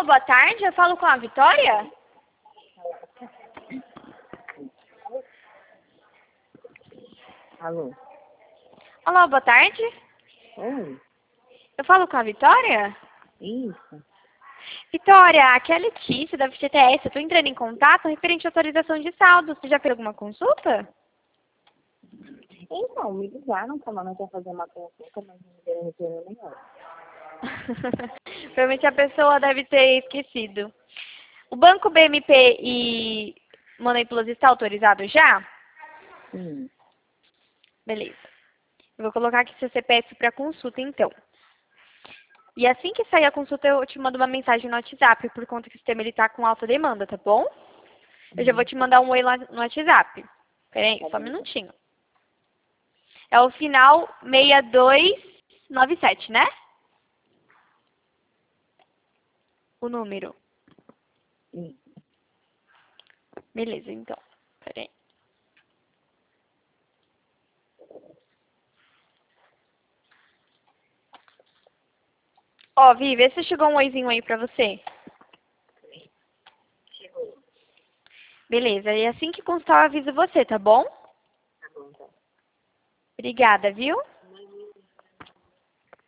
Alô, boa tarde, eu falo com a Vitória? Alô? Alô, boa tarde, Oi? eu falo com a Vitória? Isso? Vitória, aqui é a Letícia da FGTS, eu tô entrando em contato referente à autorização de saldo. Você já fez alguma consulta? Então, me ligaram falando que ia fazer uma consulta, mas não me deram retorno nenhum. Provavelmente a pessoa deve ter esquecido. O Banco BMP e Money Plus está autorizado já? Sim. Beleza. Eu vou colocar aqui seu CPF para consulta, então. E assim que sair a consulta, eu te mando uma mensagem no WhatsApp, por conta que o sistema ele tá com alta demanda, tá bom? Eu já vou te mandar um oi lá no WhatsApp. Pera aí, Tá só um bom, então. minutinho. É o final 6297, né? O número. Sim. Beleza, então. Pera aí. Ó, Vi, vê se chegou um oizinho aí pra você. Chegou. Beleza, e assim que constar eu aviso você, tá bom? Tá bom, então. Obrigada, viu?